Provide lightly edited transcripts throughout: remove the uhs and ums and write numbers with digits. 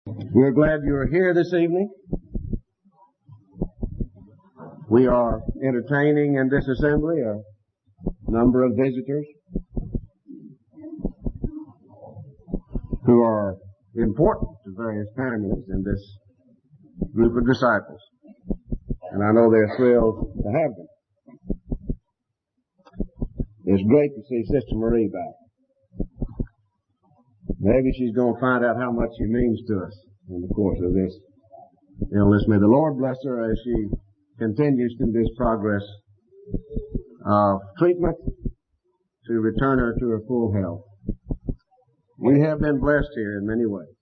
We're glad you are here this evening. We are entertaining in this assembly a number of visitors who are important to various families in this group of disciples. And I know they're thrilled to have them. It's great to see Sister Marie back. Maybe she's going to find out how much she means to us in the course of this illness. May the Lord bless her as she continues through this progress of treatment to return her to her full health. We have been blessed here in many ways.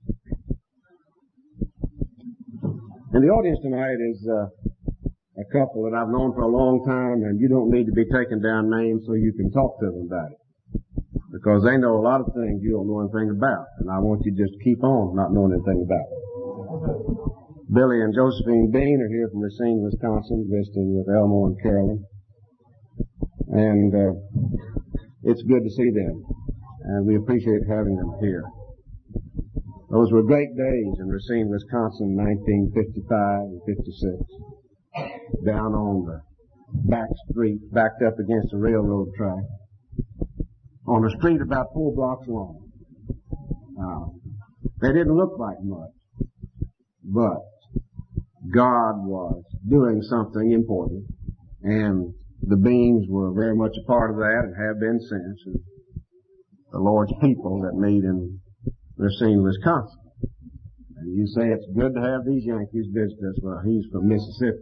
In the audience tonight is a couple that I've known for a long time, and you don't need to be taking down names so you can talk to them about it. Because they know a lot of things you don't know anything about. And I want you to just keep on not knowing anything about it. Billy and Josephine Bean are here from Racine, Wisconsin, visiting with Elmo and Carolyn. And it's good to see them. And we appreciate having them here. Those were great days in Racine, Wisconsin, 1955 and 56. Down on the back street, backed up against the railroad track. On a street about 4 blocks long. They didn't look like much, but God was doing something important, and the Beans were very much a part of that and have been since. And the Lord's people that meet in Racine, Wisconsin. And you say it's good to have these Yankees visit us. Well, he's from Mississippi.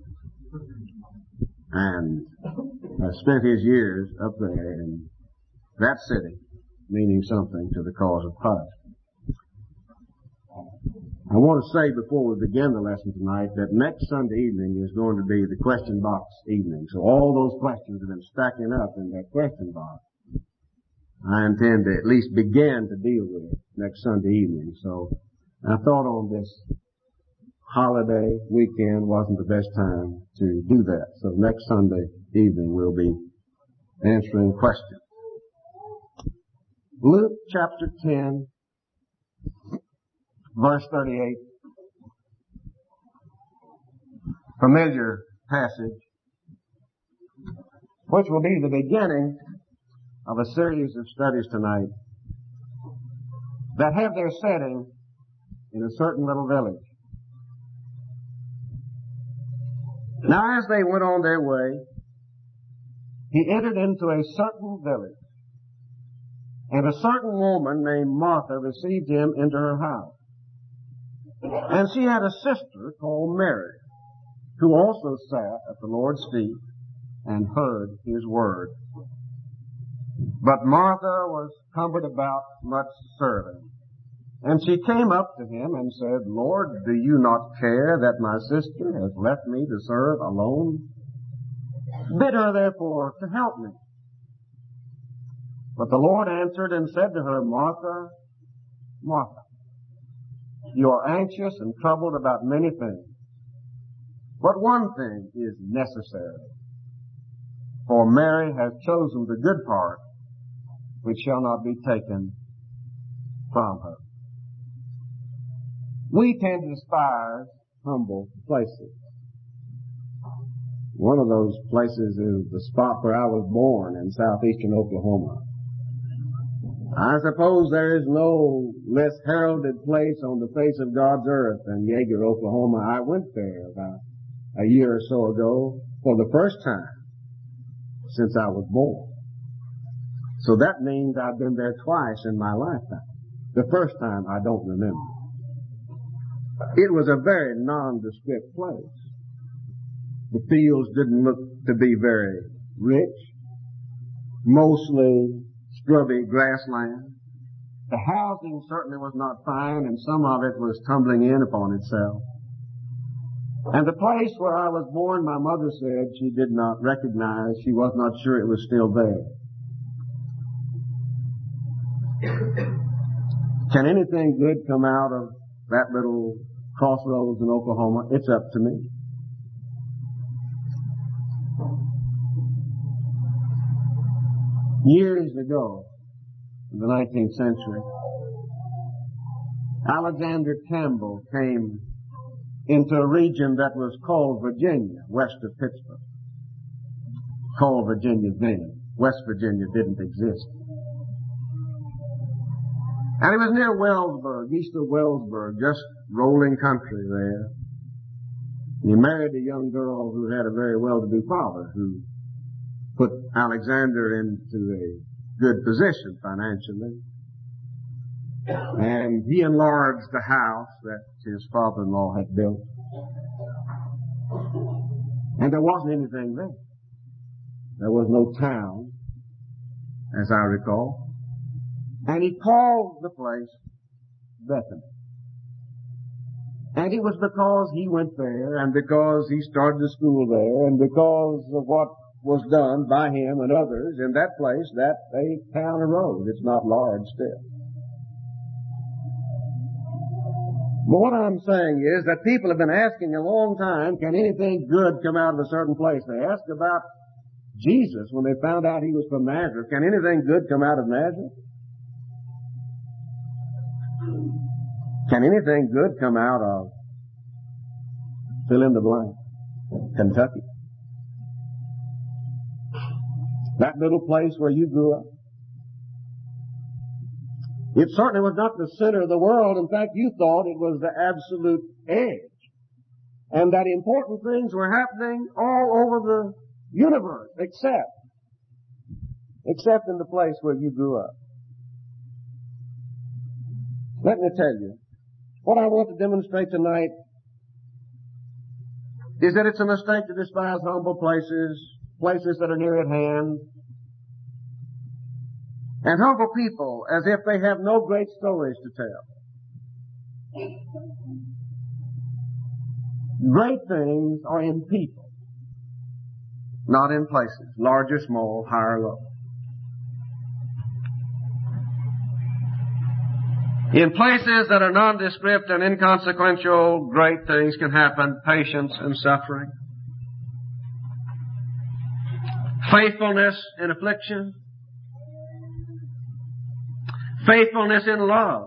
And spent his years up there in that city, meaning something to the cause of Christ. I want to say before we begin the lesson tonight that next Sunday evening is going to be the question box evening. So all those questions have been stacking up in that question box. I intend to at least begin to deal with it next Sunday evening. So I thought on this holiday weekend wasn't the best time to do that. So next Sunday evening we'll be answering questions. Luke chapter 10, verse 38. Familiar passage, which will be the beginning of a series of studies tonight that have their setting in a certain little village. Now, as they went on their way, he entered into a certain village. And a certain woman named Martha received him into her house. And she had a sister called Mary, who also sat at the Lord's feet and heard his word. But Martha was cumbered about much serving. And she came up to him and said, Lord, do you not care that my sister has left me to serve alone? Bid her therefore to help me. But the Lord answered and said to her, Martha, Martha, you are anxious and troubled about many things. But one thing is necessary. For Mary has chosen the good part, which shall not be taken from her. We tend to despise humble places. One of those places is the spot where I was born in southeastern Oklahoma. I suppose there is no less heralded place on the face of God's earth than Yeager, Oklahoma. I went there about a year or so ago for the first time since I was born. So that means I've been there twice in my lifetime. The first time I don't remember. It was a very nondescript place. The fields didn't look to be very rich. Mostly scrubby grassland. The housing certainly was not fine, and some of it was tumbling in upon itself. And the place where I was born, my mother said she did not recognize, she was not sure it was still there. Can anything good come out of that little crossroads in Oklahoma? It's up to me. Years ago, in the 19th century, Alexander Campbell came into a region that was called Virginia, west of Pittsburgh. Called Virginia then. West Virginia didn't exist. And it was near Wellsburg, east of Wellsburg, just rolling country there. And he married a young girl who had a very well-to-do father who put Alexander into a good position financially. And he enlarged the house that his father-in-law had built. And there wasn't anything there. There was no town, as I recall. And he called the place Bethany. And it was because he went there, and because he started a school there, and because of what was done by him and others in that place, that a town arose. It's not large still. But what I'm saying is that people have been asking a long time, can anything good come out of a certain place? They asked about Jesus when they found out he was from Nazareth. Can anything good come out of Nazareth? Can anything good come out of, fill in the blank, Kentucky? That little place where you grew up? It certainly was not the center of the world. In fact, you thought it was the absolute edge. And that important things were happening all over the universe, except in the place where you grew up. Let me tell you, what I want to demonstrate tonight is that it's a mistake to despise humble places, places that are near at hand, and humble people as if they have no great stories to tell. Great things are in people, not in places, large or small, high or low. In places that are nondescript and inconsequential, great things can happen, patience and suffering, faithfulness in affliction, faithfulness in love,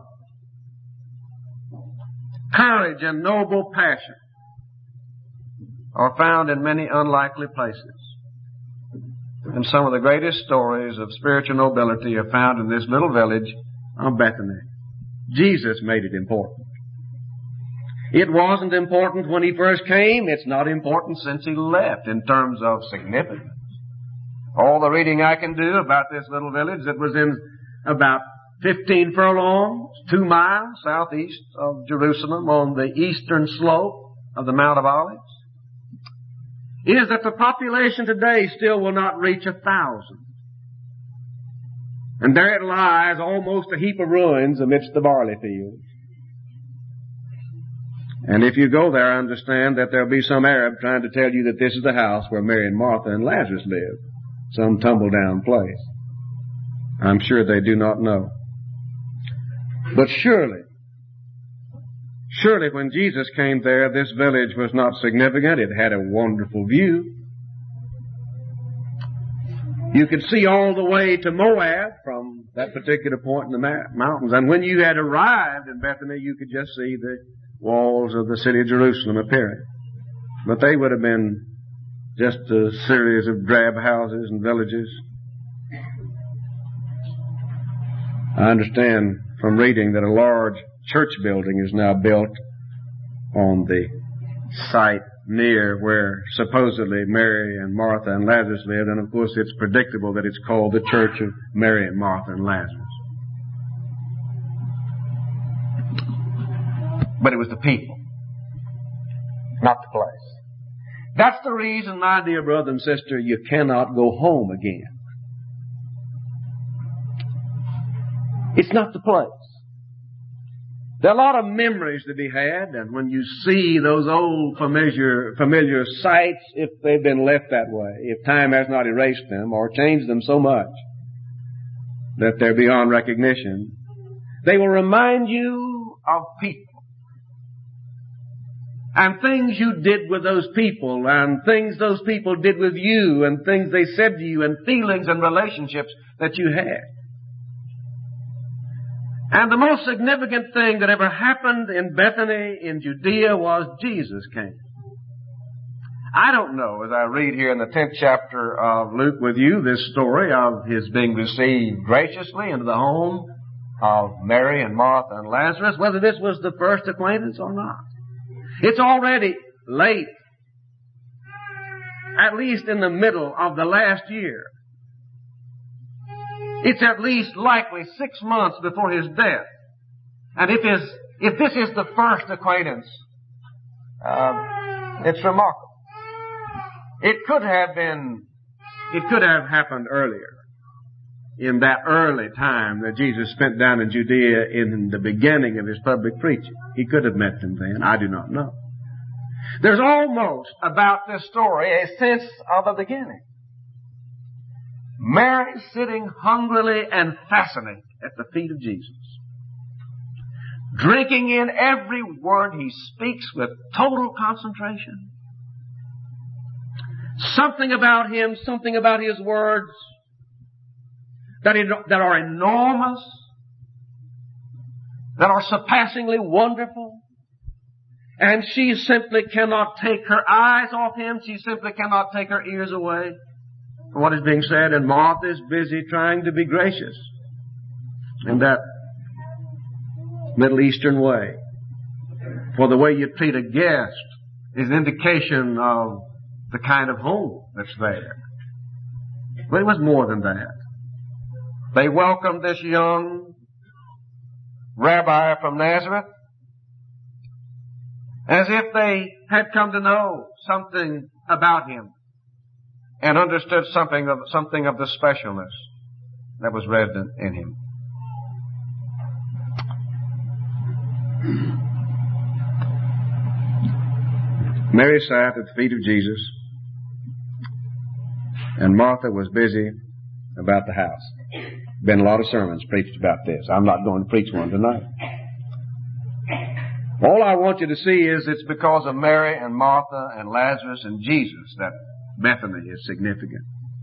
courage and noble passion are found in many unlikely places. And some of the greatest stories of spiritual nobility are found in this little village of Bethany. Jesus made it important. It wasn't important when he first came. It's not important since he left in terms of significance. All the reading I can do about this little village that was in about 15 furlongs, 2 miles southeast of Jerusalem on the eastern slope of the Mount of Olives, is that the population today still will not reach 1,000. And there it lies, almost a heap of ruins amidst the barley fields. And if you go there, understand that there'll be some Arab trying to tell you that this is the house where Mary and Martha and Lazarus lived. Some tumble-down place. I'm sure they do not know. But surely when Jesus came there, this village was not significant. It had a wonderful view. You could see all the way to Moab from that particular point in the mountains. And when you had arrived in Bethany, you could just see the walls of the city of Jerusalem appearing. But they would have been just a series of drab houses and villages. I understand from reading that a large church building is now built on the site near where supposedly Mary and Martha and Lazarus lived, and of course it's predictable that it's called the Church of Mary and Martha and Lazarus. But it was the people, not the place. That's the reason, my dear brother and sister, you cannot go home again. It's not the place. There are a lot of memories to be had, and when you see those old familiar sights, if they've been left that way, if time has not erased them or changed them so much that they're beyond recognition, they will remind you of people. And things you did with those people, and things those people did with you, and things they said to you, and feelings and relationships that you had. And the most significant thing that ever happened in Bethany in Judea was Jesus came. I don't know, as I read here in the 10th chapter of Luke with you, this story of his being received graciously into the home of Mary and Martha and Lazarus, whether this was the first acquaintance or not. It's already late, at least in the middle of the last year. It's at least likely 6 months before his death. And if this is the first acquaintance, it's remarkable. It could have happened earlier, in that early time that Jesus spent down in Judea in the beginning of his public preaching. He could have met them then. I do not know. There's almost about this story a sense of a beginning. Mary sitting hungrily and fascinated at the feet of Jesus, drinking in every word he speaks with total concentration. Something about him, something about his words that are enormous, that are surpassingly wonderful. And she simply cannot take her eyes off him. She simply cannot take her ears away from what is being said. And Martha is busy trying to be gracious in that Middle Eastern way. For the way you treat a guest is an indication of the kind of home that's there. But it was more than that. They welcomed this young rabbi from Nazareth as if they had come to know something about him and understood something of the specialness that was resident in him. Mary sat at the feet of Jesus, and Martha was busy about the house. Been a lot of sermons preached about this. I'm not going to preach one tonight. All I want you to see is it's because of Mary and Martha and Lazarus and Jesus that Bethany is significant.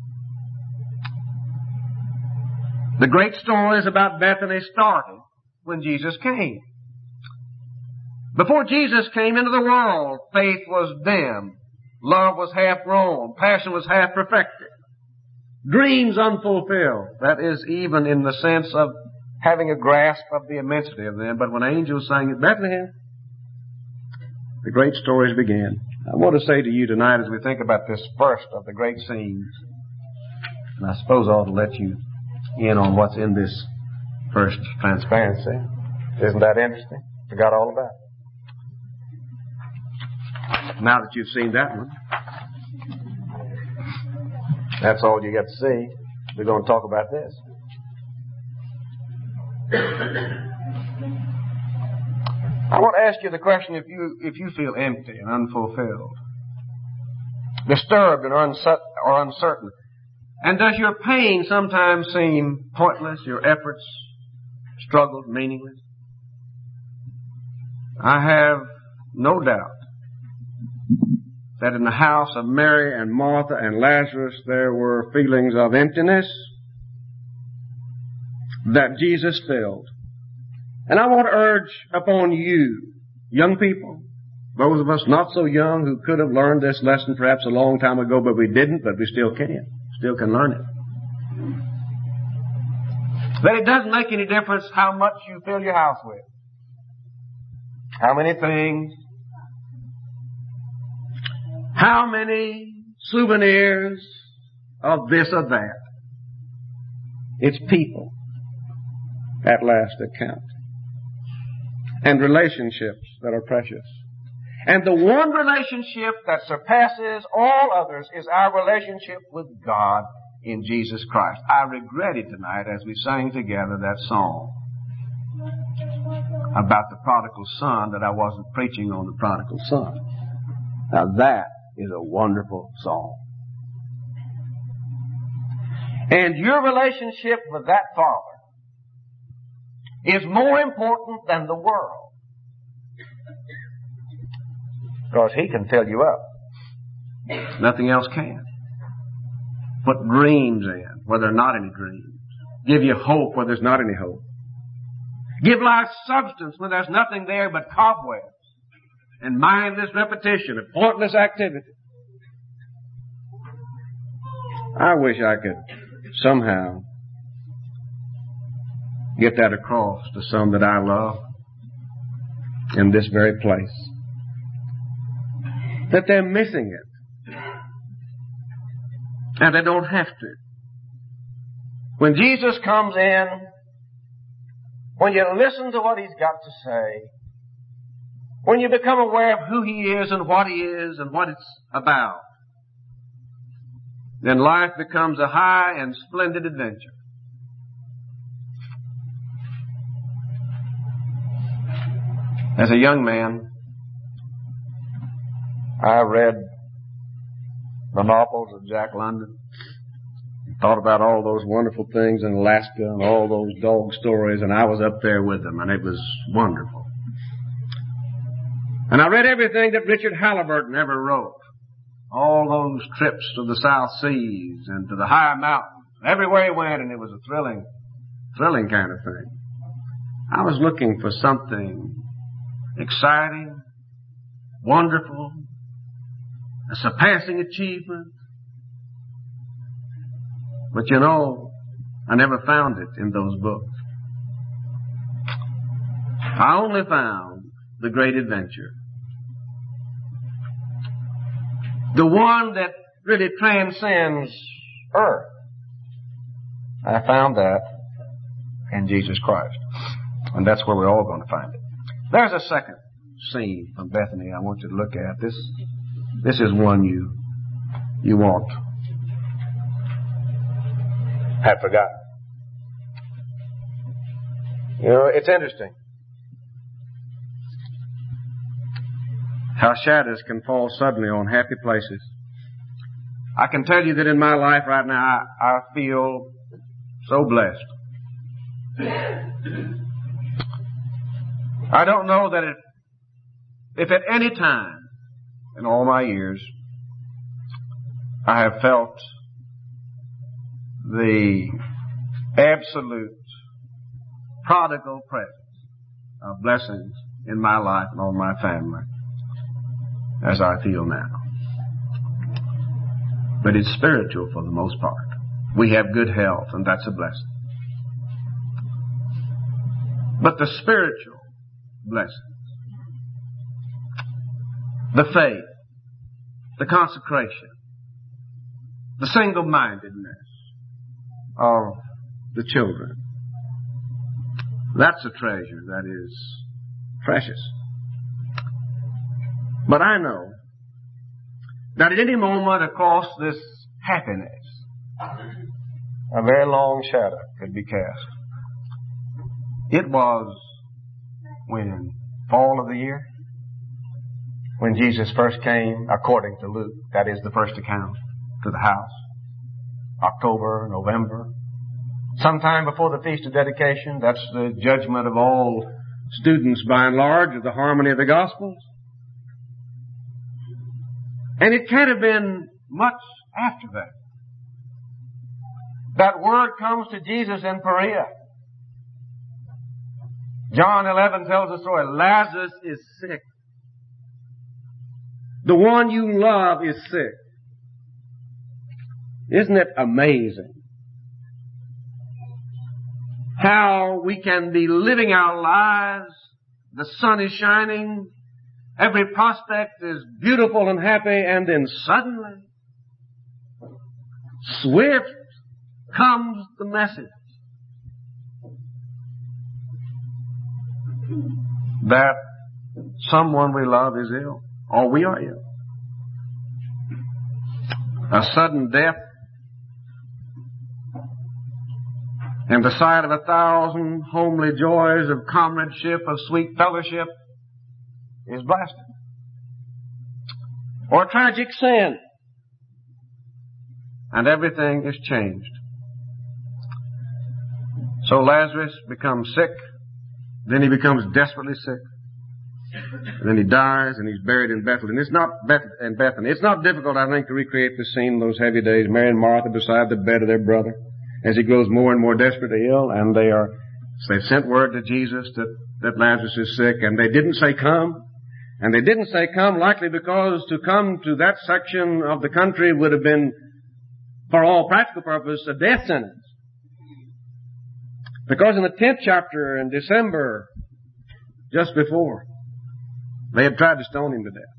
The great stories about Bethany started when Jesus came. Before Jesus came into the world, faith was dim, love was half grown, passion was half perfected, dreams unfulfilled. That is even in the sense of having a grasp of the immensity of them. But when angels sang at Bethlehem, the great stories began. I want to say to you tonight, as we think about this first of the great scenes, and I suppose I ought to let you in on what's in this first transparency. Isn't that interesting? Forgot all about it. Now that you've seen that one, that's all you got to see. We're going to talk about this. I want to ask you the question, if you feel empty and unfulfilled, disturbed or uncertain, and does your pain sometimes seem pointless, your efforts, struggles, meaningless? I have no doubt that in the house of Mary and Martha and Lazarus there were feelings of emptiness that Jesus filled. And I want to urge upon you, young people, those of us not so young who could have learned this lesson perhaps a long time ago, but we didn't, but we still can learn it. That it doesn't make any difference how much you fill your house with, how many things, how many souvenirs of this or that. It's people at last that count. And relationships that are precious. And the one relationship that surpasses all others is our relationship with God in Jesus Christ. I regretted tonight as we sang together that song about the prodigal son that I wasn't preaching on the prodigal son. Now that is a wonderful song. And your relationship with that Father is more important than the world. Because He can fill you up. Nothing else can. Put dreams in where there are not any dreams. Give you hope where there's not any hope. Give life substance when there's nothing there but cobwebs and mindless repetition of pointless activity. I wish I could somehow get that across to some that I love in this very place, that they're missing it, and they don't have to. When Jesus comes in, when you listen to what He's got to say, when you become aware of who He is and what He is and what it's about, then life becomes a high and splendid adventure. As a young man, I read the novels of Jack London, thought about all those wonderful things in Alaska and all those dog stories, and I was up there with them, and it was wonderful. And I read everything that Richard Halliburton ever wrote. All those trips to the South Seas and to the high mountains. Everywhere he went, and it was a thrilling kind of thing. I was looking for something exciting, wonderful, a surpassing achievement. But you know, I never found it in those books. I only found the great adventure. The one that really transcends earth. I found that in Jesus Christ. And that's where we're all going to find it. There's a second scene from Bethany I want you to look at. This is one you won't have forgotten. You know, it's interesting how shadows can fall suddenly on happy places. I can tell you that in my life right now, I feel so blessed. I don't know that if at any time in all my years I have felt the absolute prodigal presence of blessings in my life and on my family as I feel now. But it's spiritual for the most part. We have good health, and that's a blessing. But the spiritual blessings, the faith, the consecration, the single-mindedness of the children, that's a treasure that is precious. But I know that at any moment across this happiness, a very long shadow could be cast. It was when fall of the year, when Jesus first came, according to Luke, that is the first account, to the house. October, November. Sometime before the Feast of Dedication, that's the judgment of all students by and large of the harmony of the Gospels. And it can't have been much after that. That word comes to Jesus in Perea. John 11 tells the story. Lazarus is sick. The one you love is sick. Isn't it amazing how we can be living our lives, the sun is shining, every prospect is beautiful and happy, and then suddenly, swift comes the message that someone we love is ill, or we are ill. A sudden death, and the sight of 1,000 homely joys of comradeship, of sweet fellowship, is blasted. Or tragic sin, and everything is changed. So Lazarus becomes sick, then he becomes desperately sick, and then he dies, and he's buried in Bethany. It's not Bethany. It's not difficult, I think, to recreate the scene in those heavy days. Mary and Martha beside the bed of their brother, as he grows more and more desperately ill, and they are So they sent word to Jesus that Lazarus is sick, and they didn't say come. And they didn't say come likely because to come to that section of the country would have been, for all practical purposes, a death sentence. Because in the 10th chapter in December, just before, they had tried to stone him to death.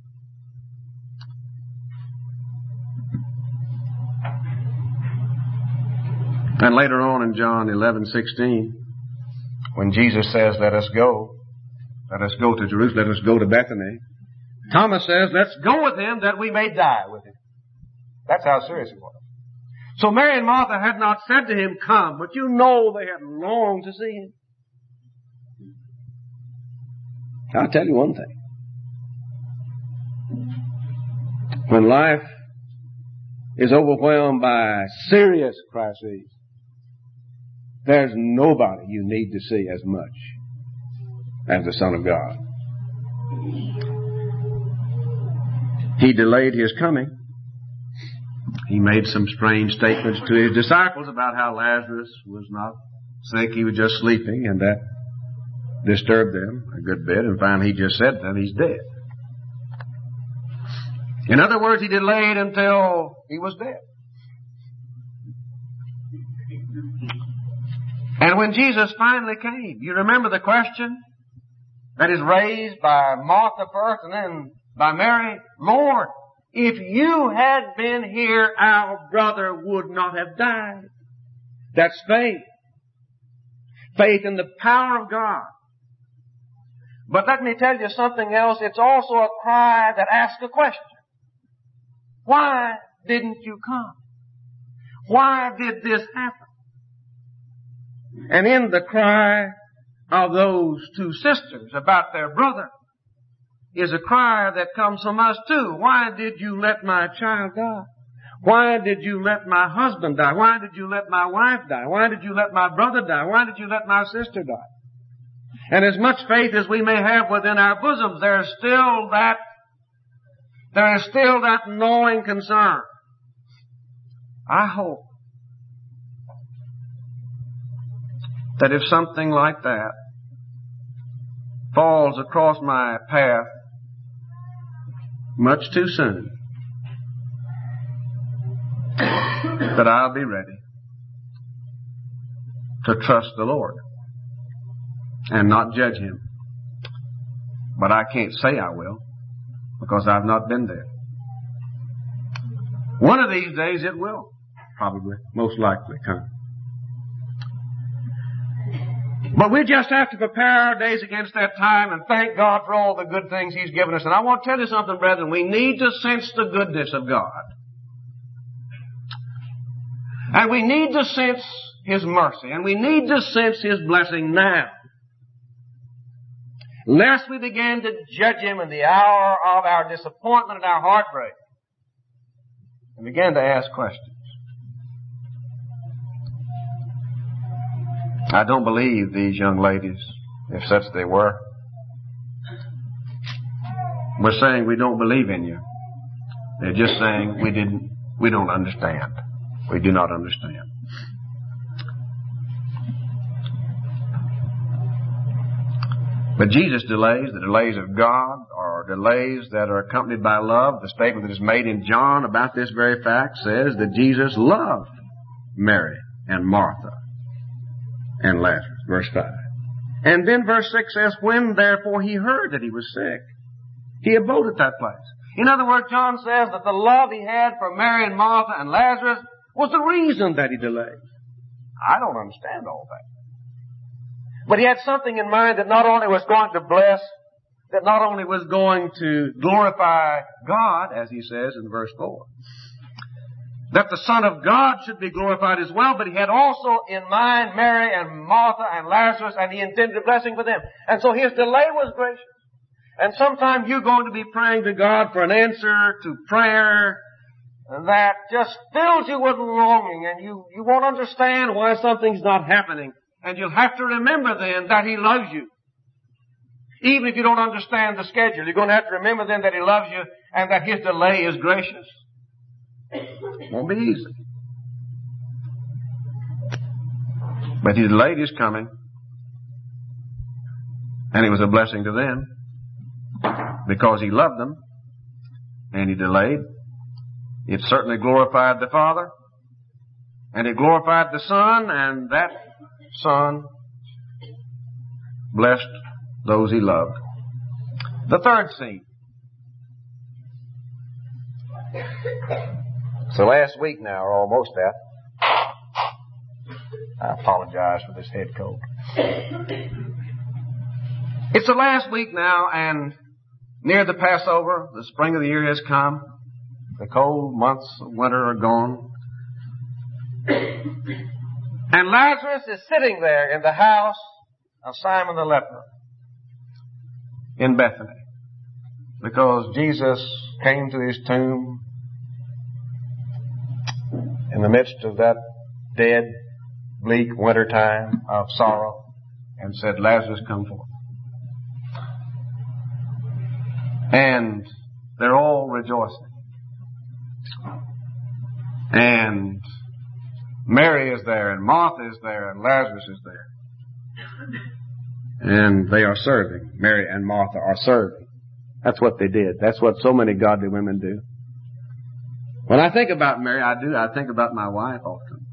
And later on in John 11:16, when Jesus says, let us go to Jerusalem, let us go to Bethany, Thomas says, let's go with him that we may die with him. That's how serious it was. So Mary and Martha had not said to him, come, but you know they had longed to see him. I'll tell you one thing. When life is overwhelmed by serious crises, there's nobody you need to see as much as the Son of God. He delayed his coming. He made some strange statements to his disciples about how Lazarus was not sick, he was just sleeping, and that disturbed them a good bit, and finally he just said that he's dead. In other words, he delayed until he was dead. And when Jesus finally came, you remember the question that is raised by Martha first and then by Mary? Lord, if you had been here, our brother would not have died. That's faith. Faith in the power of God. But let me tell you something else. It's also a cry that asks a question. Why didn't you come? Why did this happen? And in the cry of those two sisters about their brother is a cry that comes from us too. Why did you let my child die? Why did you let my husband die? Why did you let my wife die? Why did you let my brother die? Why did you let my sister die? And as much faith as we may have within our bosoms, there is still that gnawing concern. I hope that if something like that falls across my path much too soon, that I'll be ready to trust the Lord and not judge Him. But I can't say I will, because I've not been there. One of these days it will, probably, most likely come. But we just have to prepare our days against that time and thank God for all the good things He's given us. And I want to tell you something, brethren. We need to sense the goodness of God. And we need to sense His mercy. And we need to sense His blessing now. Lest we begin to judge Him in the hour of our disappointment and our heartbreak. And begin to ask questions. I don't believe these young ladies, if such they were, saying we don't believe in you. They're just saying we don't understand. We do not understand. But Jesus delays, the delays of God, are delays that are accompanied by love. The statement that is made in John about this very fact says that Jesus loved Mary and Martha and Lazarus, verse 5. And then verse 6 says, when therefore he heard that he was sick, he abode at that place. In other words, John says that the love he had for Mary and Martha and Lazarus was the reason that he delayed. I don't understand all that. But he had something in mind that not only was going to bless, that not only was going to glorify God, as he says in verse 4, that the Son of God should be glorified as well, but he had also in mind Mary and Martha and Lazarus, and he intended a blessing for them. And so his delay was gracious. And sometime you're going to be praying to God for an answer to prayer that just fills you with longing, and you won't understand why something's not happening. And you'll have to remember then that He loves you. Even if you don't understand the schedule, you're going to have to remember then that He loves you and that His delay is gracious. It won't be easy. But He delayed His coming And it was a blessing to them because he loved them and he delayed. It certainly glorified the Father and it glorified the Son, and that Son blessed those he loved. The third scene. So last week now, or almost that. I apologize for this head cold. It's the last week now, and near the Passover, the spring of the year has come. The cold months of winter are gone. And Lazarus is sitting there in the house of Simon the leper in Bethany, because Jesus came to his tomb in the midst of that dead, bleak winter time of sorrow and said, Lazarus, come forth. And they're all rejoicing. And Mary is there, and Martha is there, and Lazarus is there. And they are serving. Mary and Martha are serving. That's what they did. That's what so many godly women do. When I think about Mary, I think about my wife often.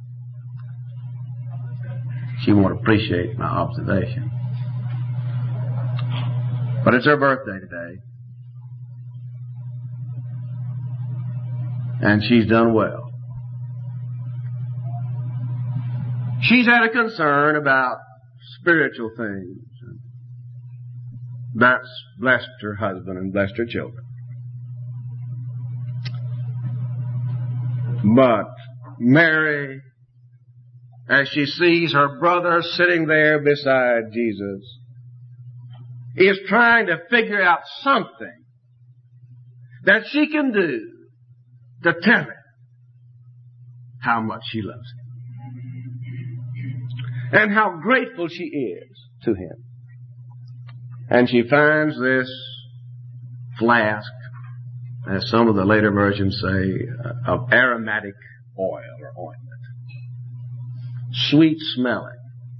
She won't appreciate my observation. But it's her birthday today. And she's done well. She's had a concern about spiritual things. That's blessed her husband and blessed her children. But Mary, as she sees her brother sitting there beside Jesus, is trying to figure out something that she can do to tell him how much she loves him and how grateful she is to him. And she finds this flask, as some of the later versions say, of aromatic oil or ointment. Sweet smelling.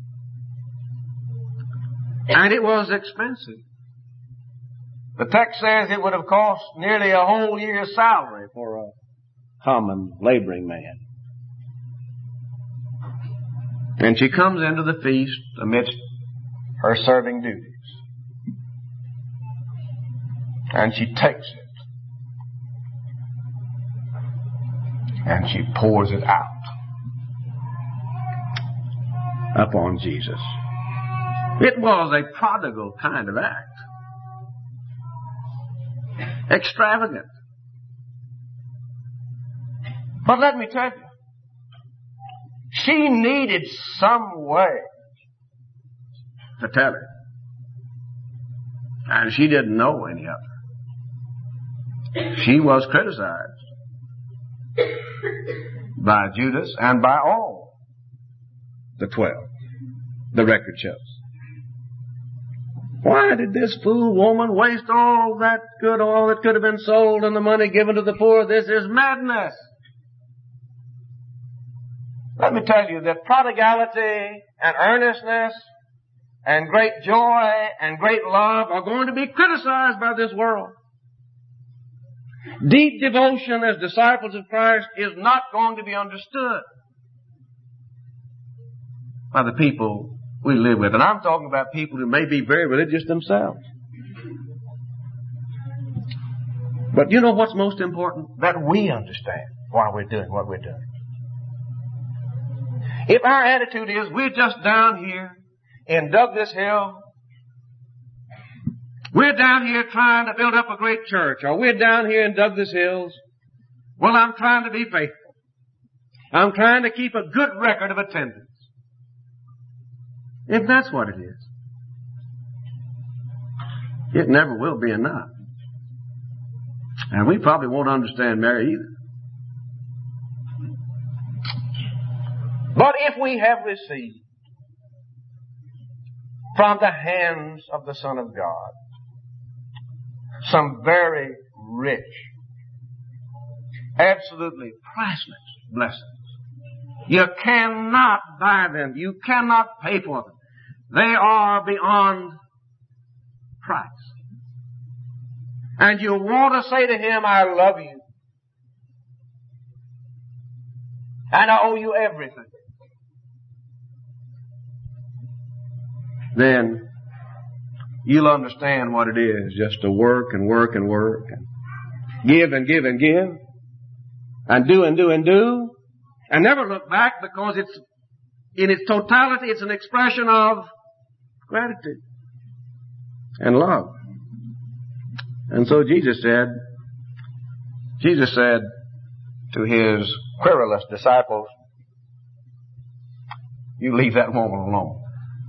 And it was expensive. The text says it would have cost nearly a whole year's salary for a common laboring man. And she comes into the feast amidst her serving duties. And she takes it. And she pours it out upon Jesus. It was a prodigal kind of act. Extravagant. But let me tell you, she needed some way to tell it. And she didn't know any other. She was criticized by Judas and by all the 12. The record shows. Why did this fool woman waste all that good oil that could have been sold and the money given to the poor? This is madness. Let me tell you that prodigality and earnestness and great joy and great love are going to be criticized by this world. Deep devotion as disciples of Christ is not going to be understood by the people we live with. And I'm talking about people who may be very religious themselves. But you know what's most important? That we understand why we're doing what we're doing. If our attitude is we're just down here in Douglas Hill, we're down here trying to build up a great church, or we're down here in Douglas Hills, well, I'm trying to be faithful. I'm trying to keep a good record of attendance. If that's what it is, it never will be enough. And we probably won't understand Mary either. But if we have received from the hands of the Son of God some very rich, absolutely priceless blessings, you cannot buy them. You cannot pay for them. They are beyond Christ. And you want to say to Him, I love you. And I owe you everything. Then you'll understand what it is just to work and work and work and give and give and give and do and do and do and never look back, because it's, in its totality, it's an expression of gratitude and love. And so Jesus said to His querulous disciples, you leave that woman alone.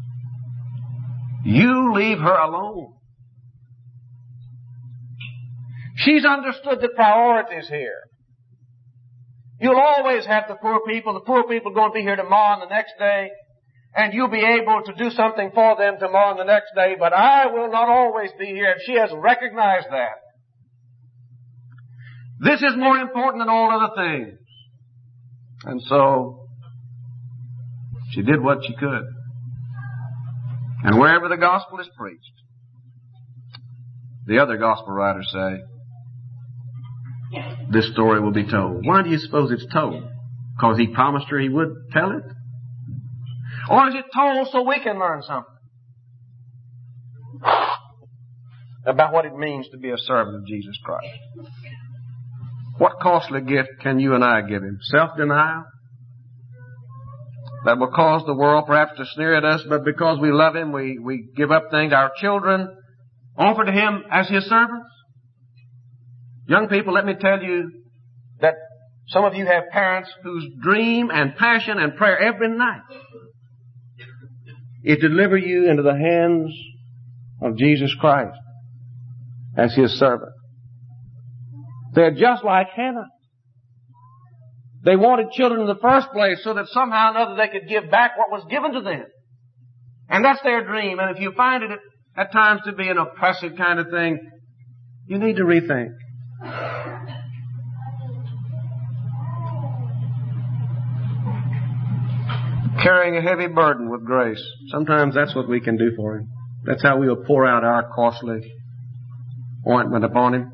You leave her alone. She's understood the priorities here. You'll always have the poor people. The poor people are going to be here tomorrow and the next day, and you'll be able to do something for them tomorrow and the next day, but I will not always be here, and she has recognized that. This is more important than all other things. And so, she did what she could. And wherever the gospel is preached, the other gospel writers say, this story will be told. Why do you suppose it's told? Because He promised her He would tell it? Or is it told so we can learn something about what it means to be a servant of Jesus Christ? What costly gift can you and I give Him? Self-denial? That will cause the world perhaps to sneer at us, but because we love Him, we give up things. Our children offer to Him as His servants. Young people, let me tell you that some of you have parents whose dream and passion and prayer every night is to deliver you into the hands of Jesus Christ as His servant. They're just like Hannah. They wanted children in the first place so that somehow or another they could give back what was given to them. And that's their dream. And if you find it at times to be an oppressive kind of thing, you need to rethink. Carrying a heavy burden with grace. Sometimes that's what we can do for Him. That's how we will pour out our costly ointment upon Him.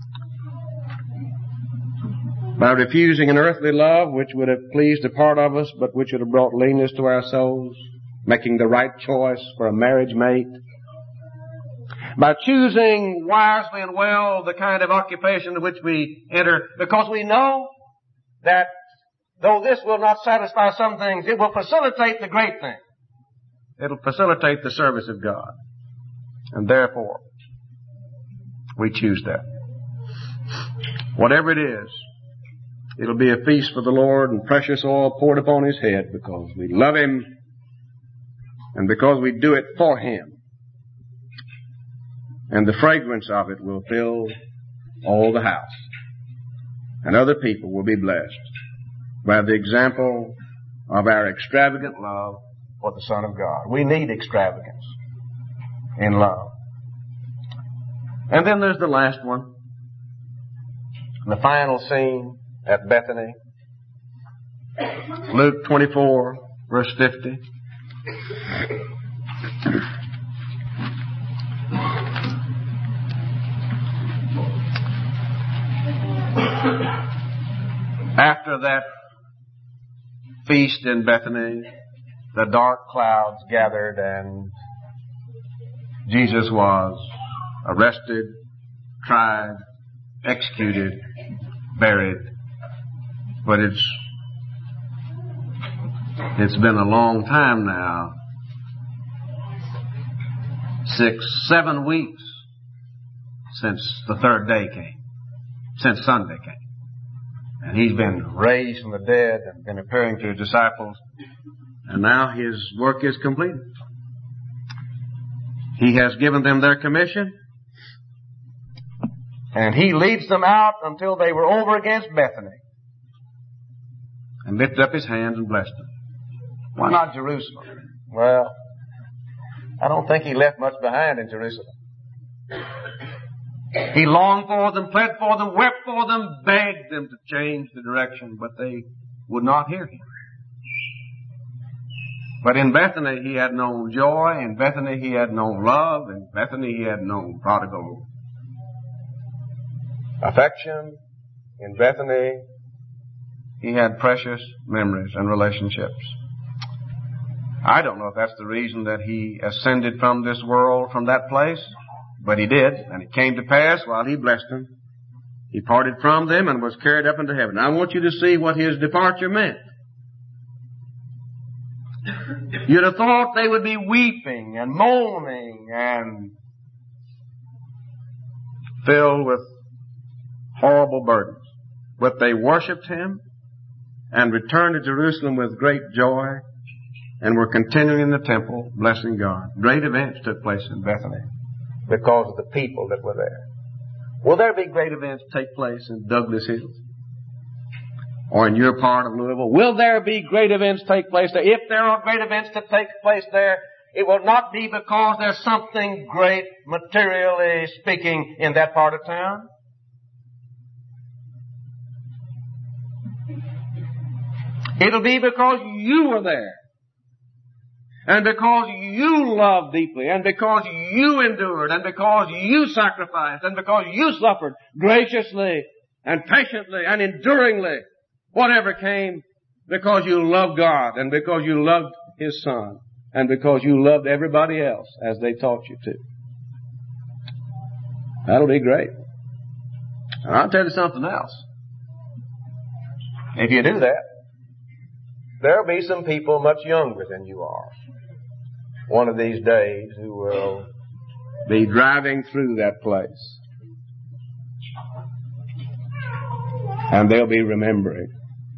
By refusing an earthly love which would have pleased a part of us, but which would have brought leanness to our souls, making the right choice for a marriage mate. By choosing wisely and well the kind of occupation in which we enter, because we know that though this will not satisfy some things, it will facilitate the great thing. It'll facilitate the service of God. And therefore, we choose that. Whatever it is, it'll be a feast for the Lord and precious oil poured upon His head because we love Him and because we do it for Him. And the fragrance of it will fill all the house. And other people will be blessed by the example of our extravagant love for the Son of God. We need extravagance in love. And then there's the last one. The final scene at Bethany. Luke 24, verse 50. After that feast in Bethany, the dark clouds gathered and Jesus was arrested, tried, executed, buried. But it's been a long time now. 6, 7 weeks since the third day came, since Sunday came. And He's been raised from the dead and been appearing to His disciples. And now His work is completed. He has given them their commission. And He leads them out until they were over against Bethany. And lifted up His hands and blessed them. Why not Jerusalem? Well, I don't think He left much behind in Jerusalem. He longed for them, pled for them, wept for them, begged them to change the direction, but they would not hear Him. But in Bethany he had known joy, in Bethany he had known love, in Bethany he had known prodigal affection, in Bethany he had precious memories and relationships. I don't know if that's the reason that he ascended from this world, from that place, but he did, and it came to pass while he blessed them. He parted from them and was carried up into heaven. Now, I want you to see what his departure meant. You'd have thought they would be weeping and moaning and filled with horrible burdens. But they worshipped him and returned to Jerusalem with great joy and were continuing in the temple, blessing God. Great events took place in Bethany because of the people that were there. Will there be great events take place in Douglas Hills? Or in your part of Louisville? Will there be great events take place there? If there are great events that take place there, it will not be because there's something great, materially speaking, in that part of town. It'll be because you were there. And because you loved deeply, and because you endured, and because you sacrificed, and because you suffered graciously, and patiently, and enduringly, whatever came, because you loved God, and because you loved His Son, and because you loved everybody else as they taught you to. That'll be great. And I'll tell you something else. If you do that, there'll be some people much younger than you are one of these days who will be driving through that place. And they'll be remembering.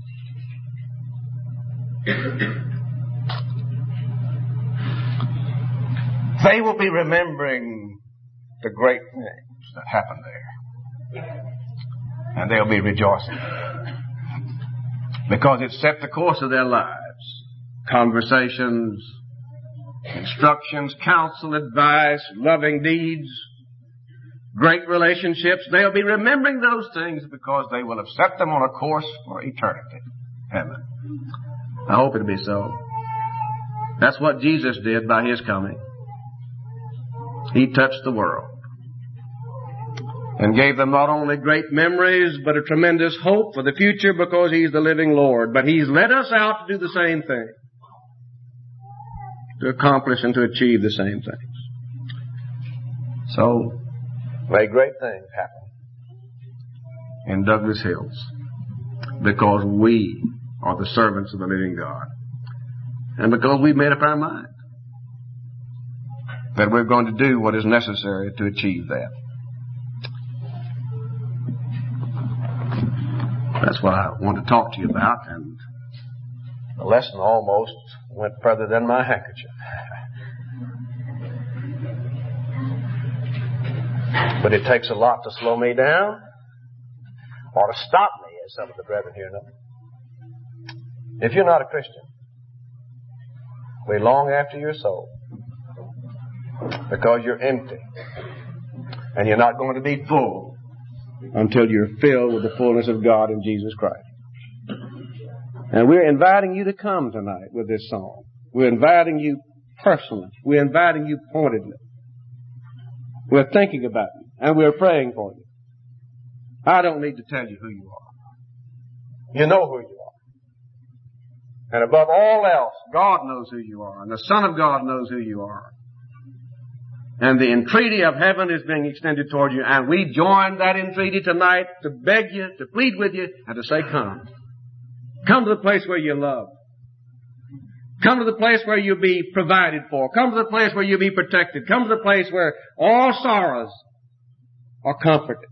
They will be remembering the great things that happened there. And they'll be rejoicing. Because it set the course of their lives. Conversations, instructions, counsel, advice, loving deeds, great relationships. They'll be remembering those things because they will have set them on a course for eternity. Heaven. I hope it'll be so. That's what Jesus did by His coming. He touched the world and gave them not only great memories, but a tremendous hope for the future because He's the living Lord. But He's led us out to do the same thing, to accomplish and to achieve the same things. So, may great things happen in Douglas Hills because we are the servants of the living God. And because we've made up our mind that we're going to do what is necessary to achieve that. That's what I want to talk to you about, and the lesson almost went further than my handkerchief. But it takes a lot to slow me down or to stop me, as some of the brethren here know. If you're not a Christian, we long after your soul because you're empty and you're not going to be full until you're filled with the fullness of God in Jesus Christ. And we're inviting you to come tonight with this song. We're inviting you personally. We're inviting you pointedly. We're thinking about you, and we're praying for you. I don't need to tell you who you are. You know who you are. And above all else, God knows who you are, and the Son of God knows who you are. And the entreaty of heaven is being extended toward you, and we join that entreaty tonight to beg you, to plead with you, and to say, come. Come to the place where you're loved. Come to the place where you'll be provided for. Come to the place where you'll be protected. Come to the place where all sorrows are comforted.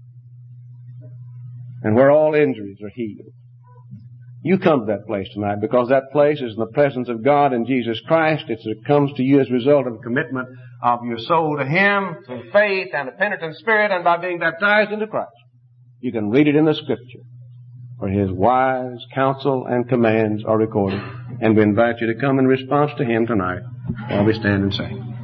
And where all injuries are healed. You come to that place tonight because that place is in the presence of God and Jesus Christ. It comes to you as a result of a commitment of your soul to Him through faith and a penitent spirit and by being baptized into Christ. You can read it in the Scripture where His wise counsel and commands are recorded. And we invite you to come in response to Him tonight while we stand and sing.